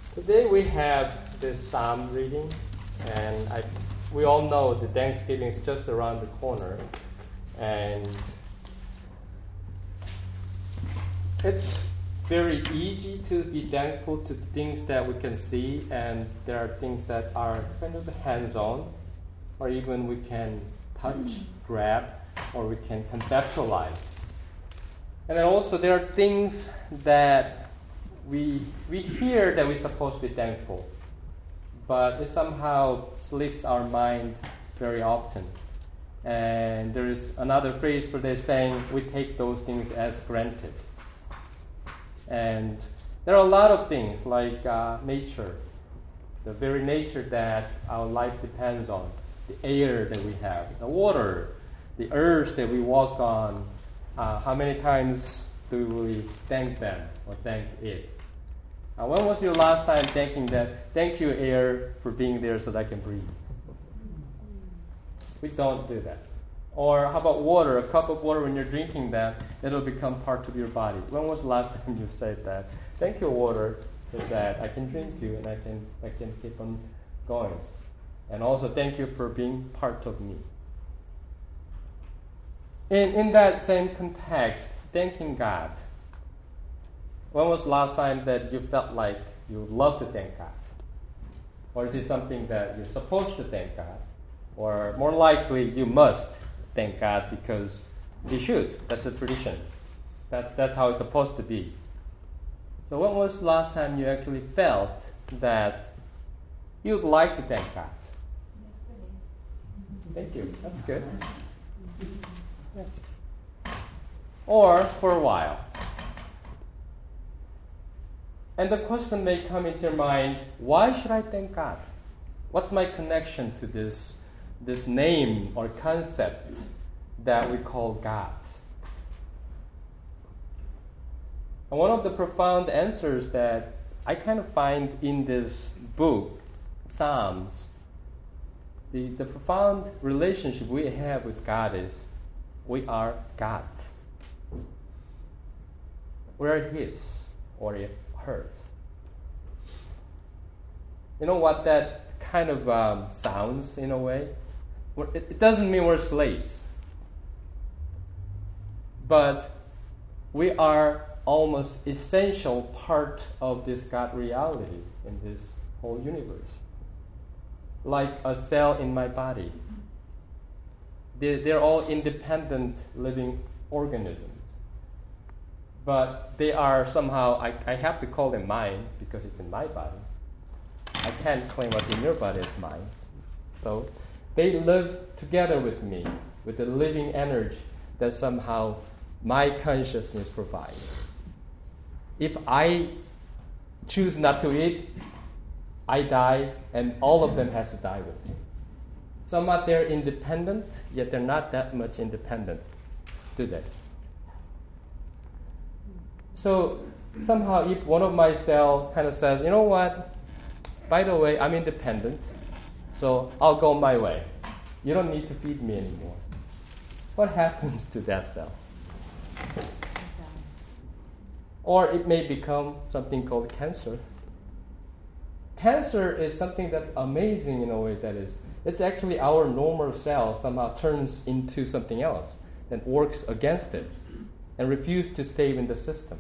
Today we have this psalm reading, and we all know that Thanksgiving is just around the corner, and it's very easy to be thankful to things that we can see, and there are things that are kind of hands-on, or even we can touch, grab, or we can conceptualize. And then also there are things that we hear that we're supposed to be thankful, but it somehow slips our mind very often. And there is another phrase for this saying, we take those things as granted. And there are a lot of things like nature, the very nature that our life depends on, the air that we have, the water, the earth that we walk on. How many times do we thank them or thank it? When was your last time thank you, air, for being there so that I can breathe? We don't do that. Or how about water? A cup of water, when you're drinking that, it'll become part of your body. When was the last time you said that? Thank you, water, so that I can drink you and I can keep on going. And also thank you for being part of me. In that same context, thanking God. When was the last time that you felt like you love to thank God? Or is it something that you're supposed to thank God? Or more likely, you must thank God because you should. That's the tradition. That's how it's supposed to be. So when was the last time you actually felt that you'd like to thank God? Thank you. That's good. Yes. Or for a while. And the question may come into your mind, why should I thank God? What's my connection to this name or concept that we call God? And one of the profound answers that I kind of find in this book, Psalms, the profound relationship we have with God is we are God's. We are His or hers. You know what that kind of sounds in a way? It doesn't mean we're slaves. But we are almost essential part of this God reality in this whole universe. Like a cell in my body. They're all independent living organisms. But they are somehow, I have to call them mine because it's in my body. I can't claim what's in your body as mine. So they live together with me, with the living energy that somehow my consciousness provides. If I choose not to eat, I die, and all of them has to die with me. Somehow they're independent, yet they're not that much independent, do they? So somehow if one of my cells kind of says, you know what, by the way, I'm independent, so I'll go my way. You don't need to feed me anymore. What happens to that cell? Or it may become something called cancer. Cancer is something that's amazing in a way that is, it's actually our normal cell somehow turns into something else that works against it and refuses to stay in the system.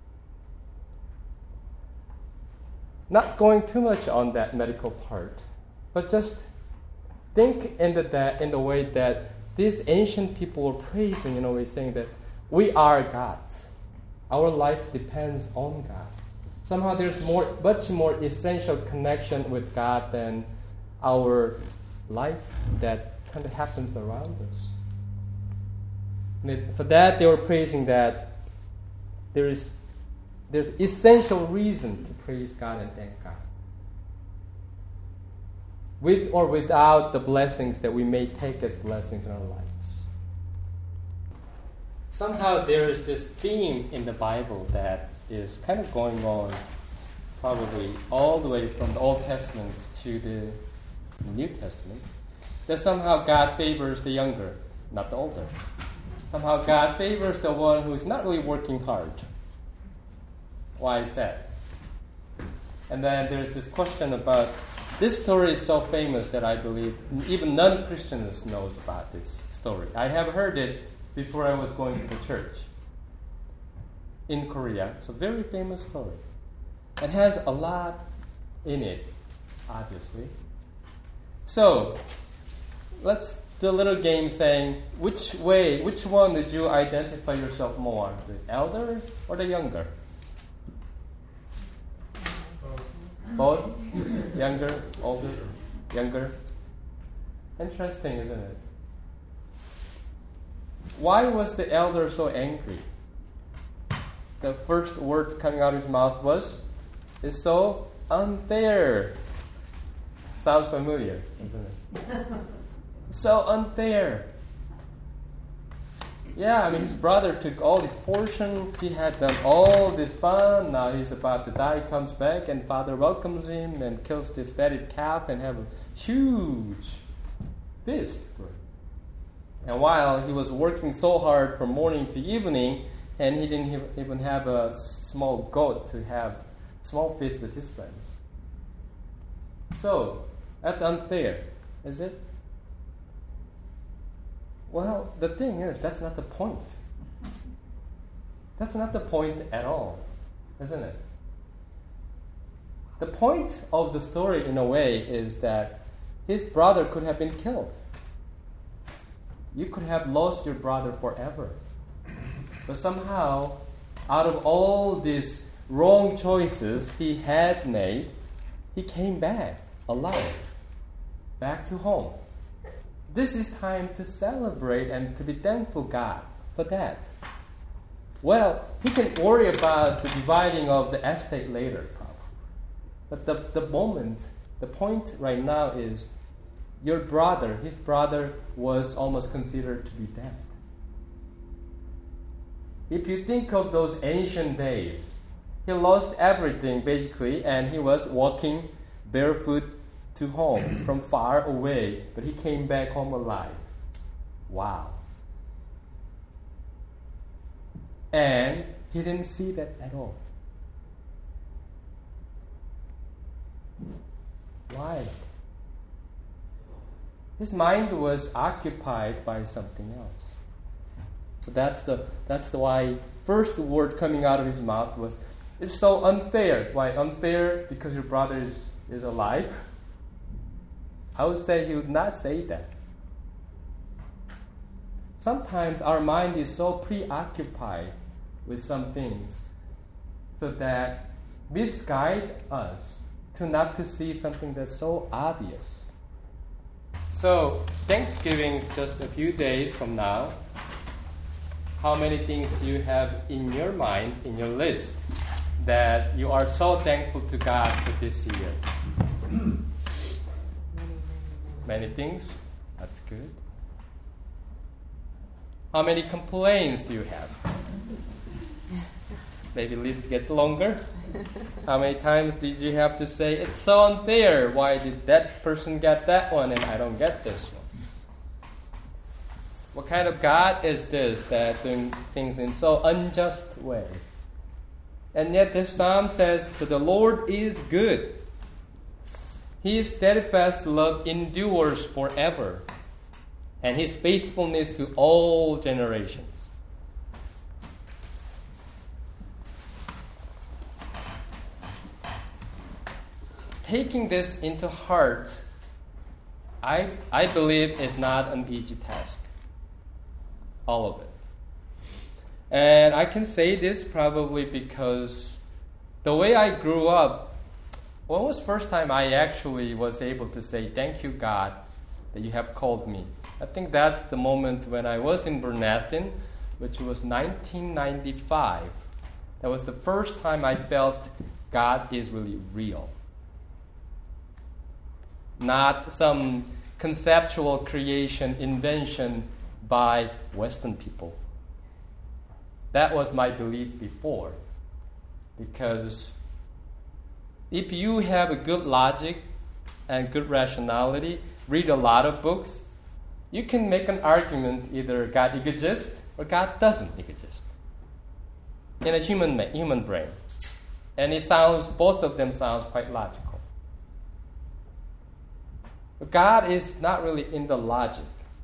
Not going too much on that medical part, but just think in the way that these ancient people were praising, in a way saying that we are God's. Our life depends on God. Somehow there's much more essential connection with God than our life that kind of happens around us. And for that, they were praising that there's essential reason to praise God and thank God. With or without the blessings that we may take as blessings in our lives. Somehow there is this theme in the Bible that is kind of going on probably all the way from the Old Testament to the New Testament, that somehow God favors the younger, not the older. Somehow God favors the one who is not really working hard. Why is that? And then there's this question about, this story is so famous that I believe even non-Christians knows about this story. I have heard it before I was going to the church in Korea. It's a very famous story. It has a lot in it, obviously. So, let's do a little game saying, which one did you identify yourself more? The elder or the younger? Both? Younger, older, younger? Interesting, isn't it? Why was the elder so angry? The first word coming out of his mouth was, "It's so unfair." Sounds familiar, isn't it? So unfair. Yeah, I mean, his brother took all his portion. He had done all this fun. Now he's about to die. He comes back, and father welcomes him and kills this fatted calf and have a huge feast for him. And while he was working so hard from morning to evening, and he didn't even have a small goat to have small feast with his friends. So, that's unfair, is it? Well, the thing is, that's not the point. That's not the point at all, isn't it? The point of the story, in a way, is that his brother could have been killed. You could have lost your brother forever. But somehow, out of all these wrong choices he had made, he came back alive, back to home. This is time to celebrate and to be thankful God for that. Well, he can worry about the dividing of the estate later, probably. But the point right now is, his brother was almost considered to be dead. If you think of those ancient days, he lost everything basically, and he was walking barefoot to home from far away, but he came back home alive. Wow. And he didn't see that at all. Why? His mind was occupied by something else. So that's why first word coming out of his mouth was, "It's so unfair." Why unfair? Because your brother is alive? I would say he would not say that. Sometimes our mind is so preoccupied with some things so that misguide us to not to see something that's so obvious. So Thanksgiving is just a few days from now. How many things do you have in your mind, in your list, that you are so thankful to God for this year? Many things? That's good. How many complaints do you have? Maybe list gets longer. How many times did you have to say, "It's so unfair. Why did that person get that one and I don't get this one?" What kind of God is this that doing things in so unjust way? And yet this psalm says that the Lord is good. His steadfast love endures forever, and His faithfulness to all generations. Taking this into heart, I believe is not an easy task. All of it. And I can say this probably because the way I grew up, when was the first time I actually was able to say, "Thank you, God, that you have called me"? I think that's the moment when I was in Bernathen, which was 1995. That was the first time I felt God is really real. Not some conceptual creation, invention by Western people. That was my belief before. Because if you have a good logic and good rationality, read a lot of books, you can make an argument either God exists or God doesn't exist in a human brain. And both of them sounds quite logical. But God is not really in the logic.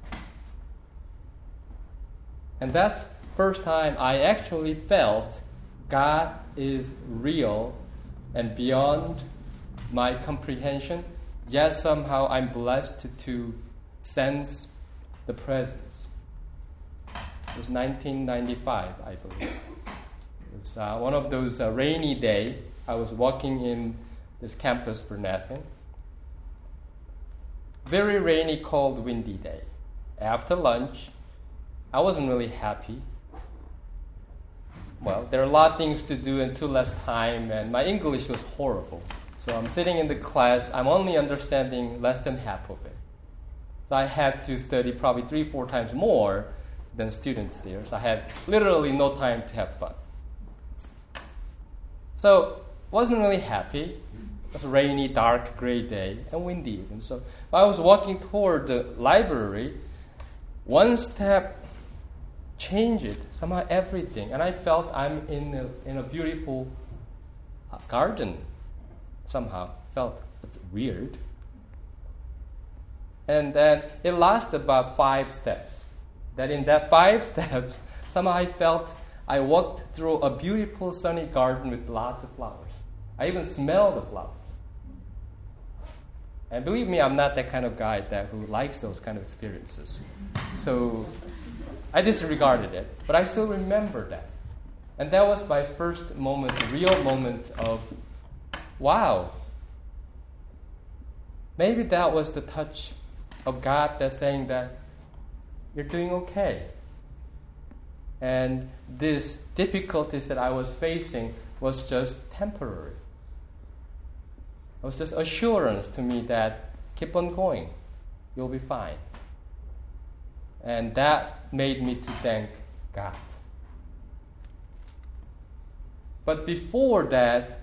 And that's the first time I actually felt God is real and beyond my comprehension, yet somehow I'm blessed to sense the presence. It was 1995, I believe. It was one of those rainy days. I was walking in this campus for nothing. Very rainy, cold, windy day. After lunch, I wasn't really happy. Well, there are a lot of things to do and too less time, and my English was horrible. So I'm sitting in the class, I'm only understanding less than half of it. So I had to study probably 3-4 times more than students there. So I had literally no time to have fun. So wasn't really happy. It was a rainy, dark, gray day, and windy even. So I was walking toward the library. One step changed somehow everything, and I felt I'm in a beautiful garden. Somehow felt it's weird. And then it lasted about 5 steps. That in that 5 steps, somehow I felt I walked through a beautiful sunny garden with lots of flowers. I even smelled the flowers. And believe me, I'm not that kind of guy who likes those kind of experiences. So I disregarded it, but I still remember that. And that was my first moment, real moment of, wow, maybe that was the touch of God that's saying that you're doing okay. And these difficulties that I was facing was just temporary. It was just assurance to me that keep on going, you'll be fine. And that made me to thank God. But before that,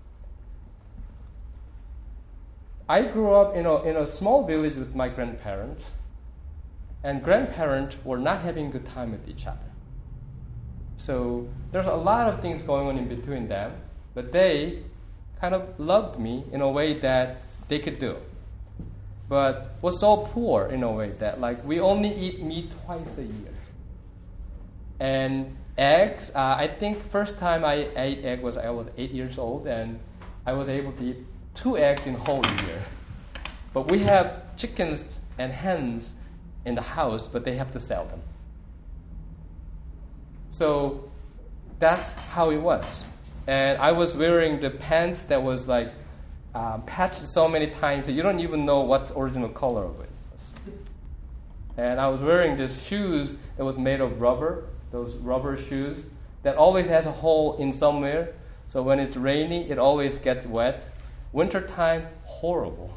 I grew up in a small village with my grandparents, and grandparents were not having a good time with each other. So there's a lot of things going on in between them, but they kind of loved me in a way that they could do. But was so poor in a way that we only eat meat twice a year. And eggs, I think first time I ate egg was I was 8 years old, and I was able to eat 2 eggs in a whole year. But we have chickens and hens in the house, but they have to sell them. So that's how it was. And I was wearing the pants that was patched so many times that you don't even know what's original color of it. And I was wearing this shoes that was made of rubber, those rubber shoes that always has a hole in somewhere. So when it's rainy, it always gets wet. Wintertime, horrible.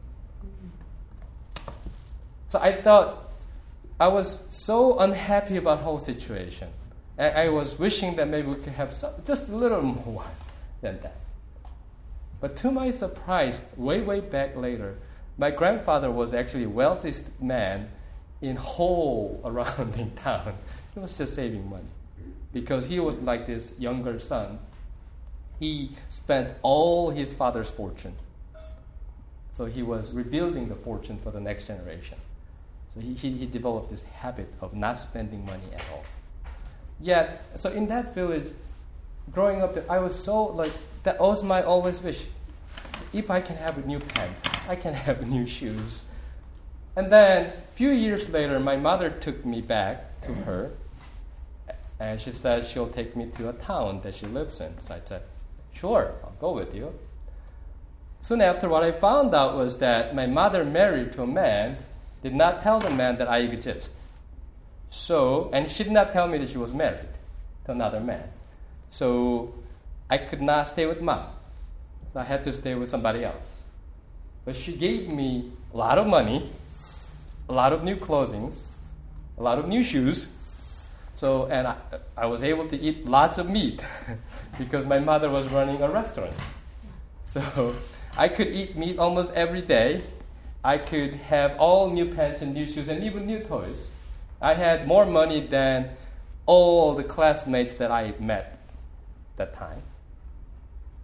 So I thought I was so unhappy about the whole situation. And I was wishing that maybe we could have just a little more than that. But to my surprise, way back later, my grandfather was actually the wealthiest man in whole around in town. He was just saving money. Because he was like this younger son. He spent all his father's fortune. So he was rebuilding the fortune for the next generation. So he developed this habit of not spending money at all. Yet, so in that village, growing up, I was so that was my always wish. If I can have new pants, I can have new shoes. And then, a few years later, my mother took me back to her, and she said she'll take me to a town that she lives in. So I said, sure, I'll go with you. Soon after, what I found out was that my mother married to a man, did not tell the man that I exist. So, and she did not tell me that she was married to another man. So I could not stay with mom. So I had to stay with somebody else. But she gave me a lot of money, a lot of new clothing, a lot of new shoes. So, and I was able to eat lots of meat because my mother was running a restaurant. So I could eat meat almost every day. I could have all new pants and new shoes and even new toys. I had more money than all the classmates that I met that time.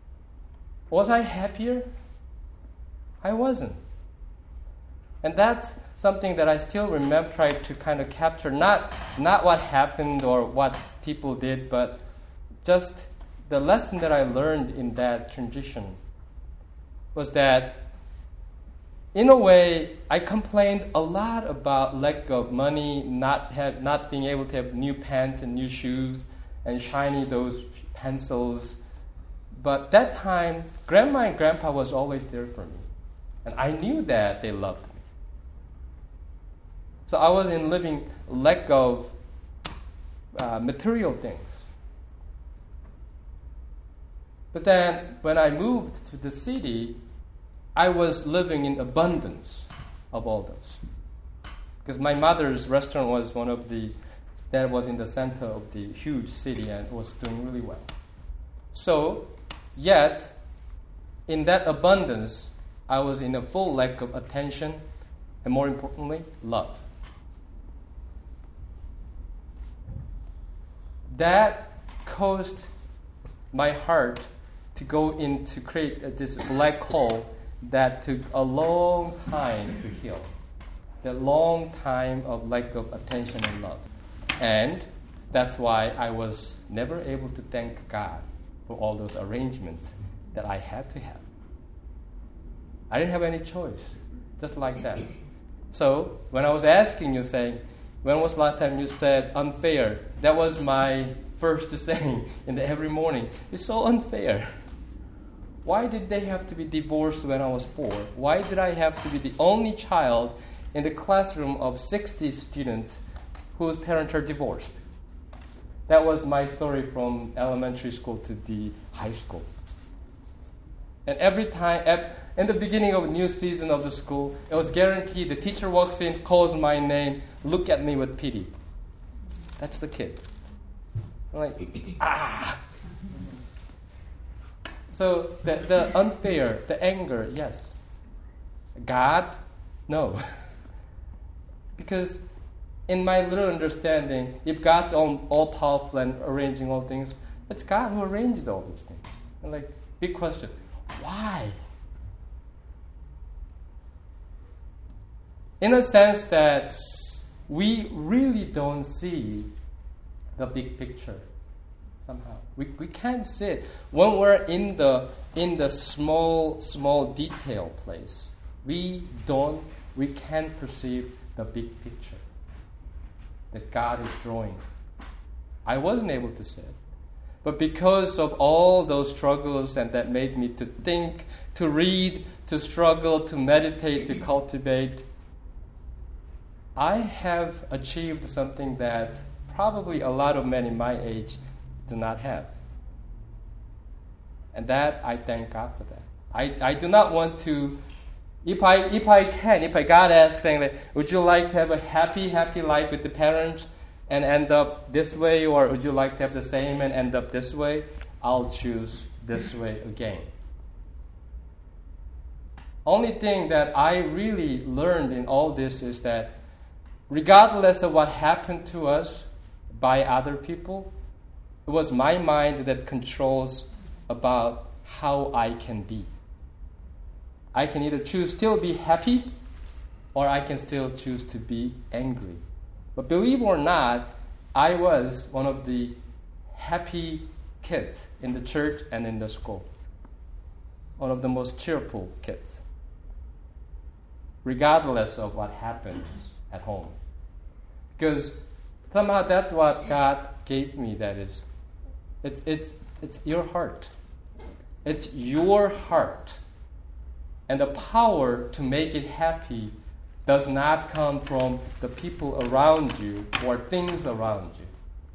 Was I happier? I wasn't. And that's something that I still remember, try to kind of capture, not what happened or what people did, but just the lesson that I learned in that transition was that, in a way, I complained a lot about lack of money, not being able to have new pants and new shoes and shiny those pencils. But that time, Grandma and Grandpa was always there for me. And I knew that they loved me. So I was in living lack of material things. But then when I moved to the city, I was living in abundance of all those. Because my mother's restaurant was that was in the center of the huge city and was doing really well. So, yet, in that abundance, I was in a full lack of attention and, more importantly, love. That caused my heart to go in to create this black hole that took a long time to heal. That long time of lack of attention and love. And that's why I was never able to thank God for all those arrangements that I had to have. I didn't have any choice, just like that. So when I was asking you, saying, when was the last time you said unfair? That was my first saying every morning. It's so unfair. Why did they have to be divorced when I was 4? Why did I have to be the only child in the classroom of 60 students whose parents are divorced? That was my story from elementary school to the high school. And every time, in the beginning of a new season of the school, it was guaranteed the teacher walks in, calls my name, look at me with pity. That's the kid. I'm like, ah! So the unfair, the anger, yes. God, no. Because in my little understanding, if God's all powerful and arranging all things, it's God who arranged all those things. And like, big question, why? In a sense that we really don't see the big picture somehow. We can't see it. When we're in the small detail place, we can't perceive the big picture that God is drawing. I wasn't able to see it. But because of all those struggles and that made me to think, to read, to struggle, to meditate, to cultivate, I have achieved something that probably a lot of men in my age do not have. And that, I thank God for that. I do not want to, if God asks, saying that, would you like to have a happy life with the parents and end up this way, or would you like to have the same and end up this way? I'll choose this way again. Only thing that I really learned in all this is that regardless of what happened to us by other people, it was my mind that controls about how I can be. I can either choose still be happy, or I can still choose to be angry. But believe it or not, I was one of the happy kids in the church and in the school. One of the most cheerful kids. Regardless of what happens at home. Because somehow that's what God gave me, that is. It's your heart. It's your heart. And the power to make it happy does not come from the people around you or things around you.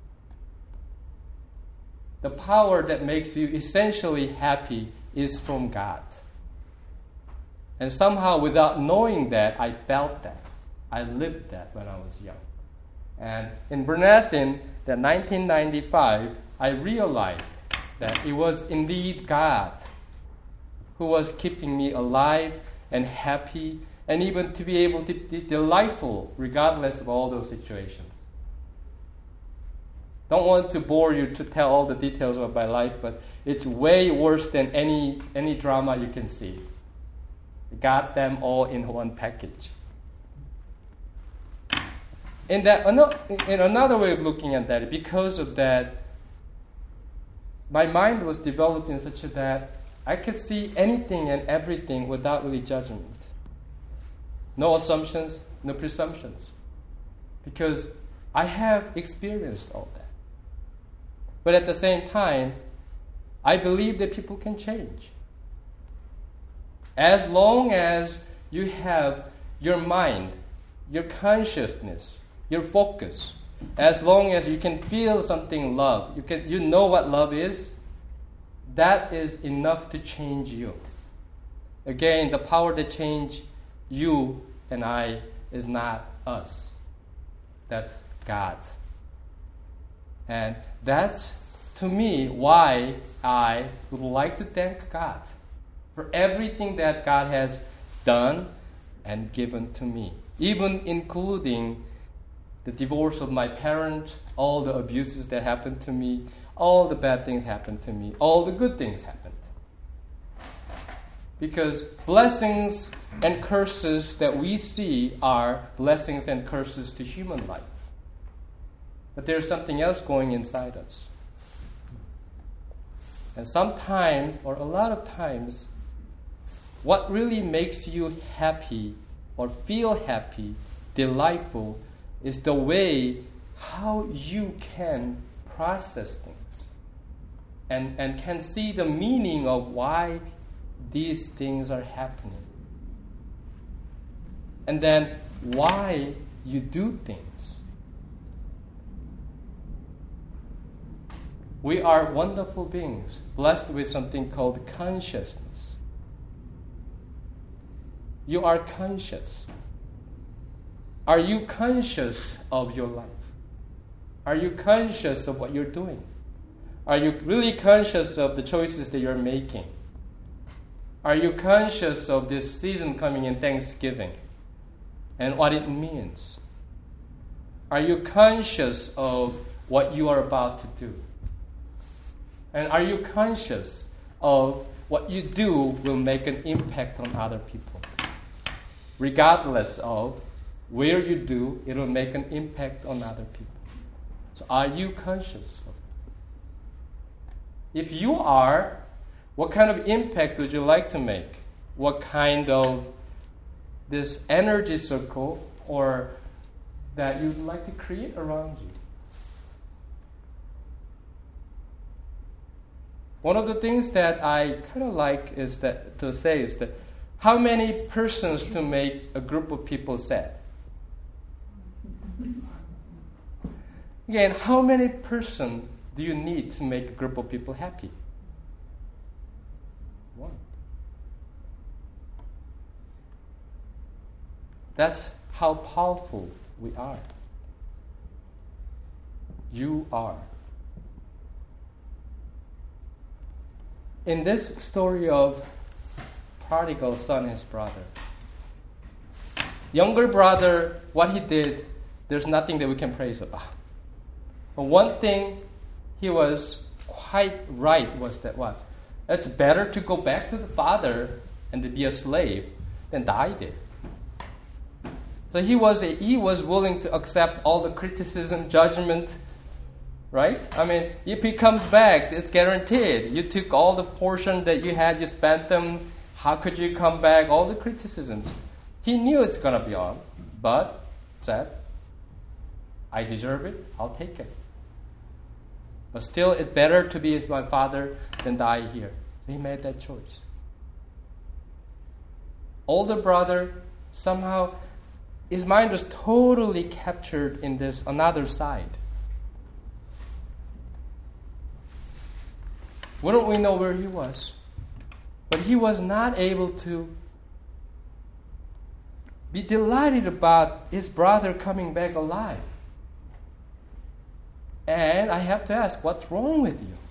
The power that makes you essentially happy is from God. And somehow, without knowing that, I felt that. I lived that when I was young. And in Bernathen, that 1995, I realized that it was indeed God who was keeping me alive and happy, and even to be able to be delightful regardless of all those situations. Don't want to bore you to tell all the details of my life, but it's way worse than any drama you can see. Got them all in one package. In another way of looking at that, because of that, my mind was developed in such that I could see anything and everything without really judgment. No assumptions, no presumptions. Because I have experienced all that. But at the same time, I believe that people can change. As long as you have your mind, your consciousness, your focus, as long as you can feel something love, you know what love is, that is enough to change you. Again, the power to change you and I is not us. That's God. And that's, to me, why I would like to thank God for everything that God has done and given to me, even including the divorce of my parents, all the abuses that happened to me, all the bad things happened to me, all the good things happened. Because blessings and curses that we see are blessings and curses to human life. But there's something else going inside us. And sometimes, or a lot of times, what really makes you happy or feel happy, delightful, is the way how you can process things and can see the meaning of why these things are happening. And then why you do things. We are wonderful beings, blessed with something called consciousness. You are conscious. Are you conscious of your life? Are you conscious of what you're doing? Are you really conscious of the choices that you're making? Are you conscious of this season coming in Thanksgiving and what it means? Are you conscious of what you are about to do? And are you conscious of what you do will make an impact on other people? Regardless of where you do, it will make an impact on other people. So are you conscious of it? If you are, what kind of impact would you like to make? What kind of this energy circle or that you'd like to create around you? One of the things that I kind of like is that to say is that how many persons to make a group of people sad? Again, how many persons do you need to make a group of people happy? One. That's how powerful we are. You are. In this story of prodigal son and his brother, younger brother, what he did, there's nothing that we can praise about. But one thing he was quite right was that what? It's better to go back to the father and to be a slave than die there. So he was willing to accept all the criticism, judgment, right? I mean, if he comes back, it's guaranteed. You took all the portion that you had, you spent them. How could you come back? All the criticisms. He knew it's going to be on, but said, I deserve it, I'll take it. But still, it's better to be with my father than die here. So he made that choice. Older brother, somehow, his mind was totally captured in this another side. Wouldn't we know where he was? But he was not able to be delighted about his brother coming back alive. And I have to ask, what's wrong with you?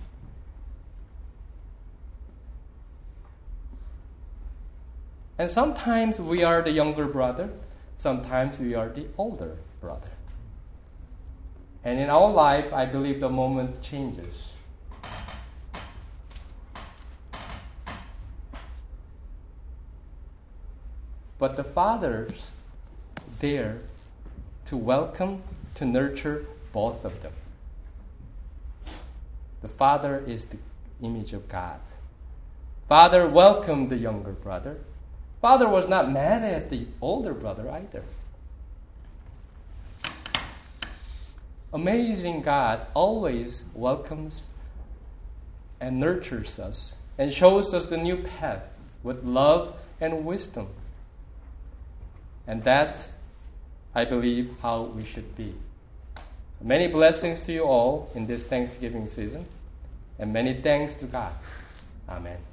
And sometimes we are the younger brother, sometimes we are the older brother. And in our life, I believe the moment changes. But the Father's there to welcome, to nurture both of them. The Father is the image of God. Father welcomed the younger brother. Father was not mad at the older brother either. Amazing God always welcomes and nurtures us and shows us the new path with love and wisdom. And that's, I believe, how we should be. Many blessings to you all in this Thanksgiving season, and many thanks to God. Amen.